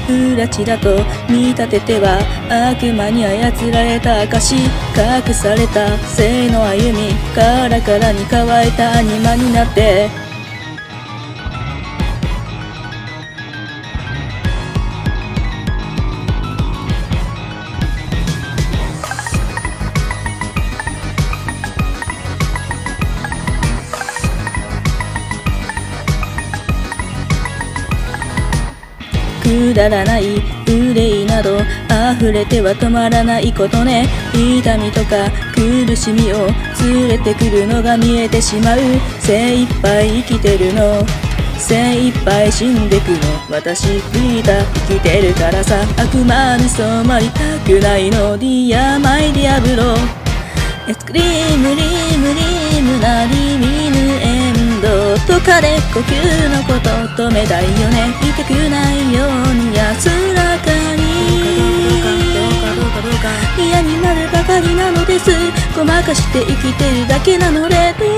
裏地だと見立てては悪魔に操られた証、隠された生の歩み、カラカラに乾いたアニマになってくだらない憂いなど溢れては止まらないことね。痛みとか苦しみを連れてくるのが見えてしまう。精一杯生きてるの、精一杯死んでくの。私リーダー生きてるからさ。悪魔に染まりたくないの。ディアマイディアブロエスクリームリームリームなり見ぬエンドとかで呼吸のこと止めたいよね。痛くないように安らかに嫌になるばかりなのです。ごまかして生きてるだけなので